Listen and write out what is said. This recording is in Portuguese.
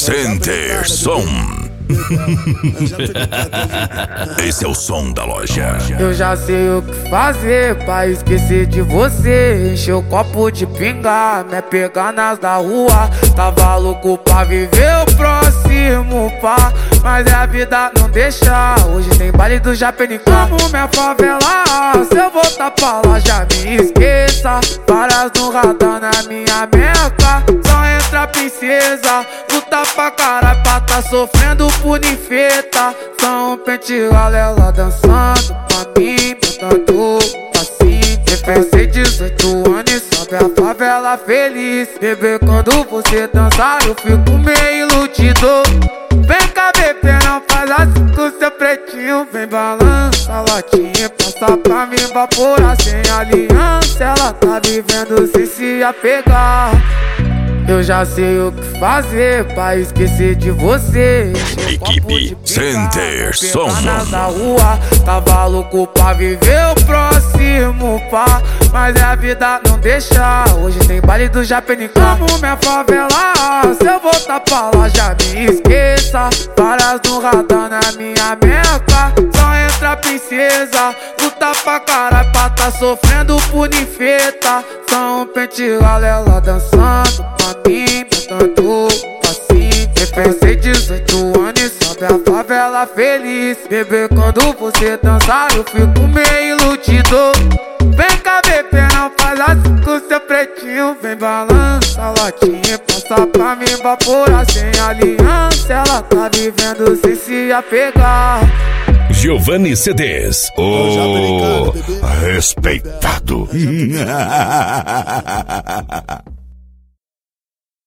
Center Som. Esse é o som da loja. Eu já sei o que fazer pra esquecer de você. Encher o copo de pinga, me pegar nas da rua. Tava louco pra viver o próximo pá, mas a vida não deixa. Hoje tem baile do Japenicão. Amo minha favela, se eu voltar pra lá já me esqueça. Várias no radar na minha meca. Só entra princesa, luta pra caralho pra tá sofrendo por ninfeta. São pente galela dançando pra mim, botando passinho. Pensei 18 anos e sobe a favela feliz. Bebê, quando você dançar eu fico meio iludido. Vem cá, bebê, não faz assim com seu pretinho. Vem balança a latinha, passa pra mim evaporar sem aliança. Ela tá vivendo sem se apegar. Eu já sei o que fazer pra esquecer de você. Equipe Center Som. Da rua, tava louco pra viver o próximo pá, mas a vida não deixa. Hoje tem baile do Japenicão. Amo minha favela, se eu voltar pra lá já me esqueça. Várias no radar na minha meca. Só entra princesa, luta pra caralho pra tá sofrendo por ninfeta. São pente galela dançando pra mim, botando passinho. Pensei 18 anos e sobe a favela feliz. Bebê, quando você dançar eu fico meio iludido. Vem cá, bebê, não faz assim com seu pretinho. Vem balança a latinha, passa pra mim evaporar sem aliança. Ela tá vivendo sem se apegar. Giovanni CDs, o respeitado.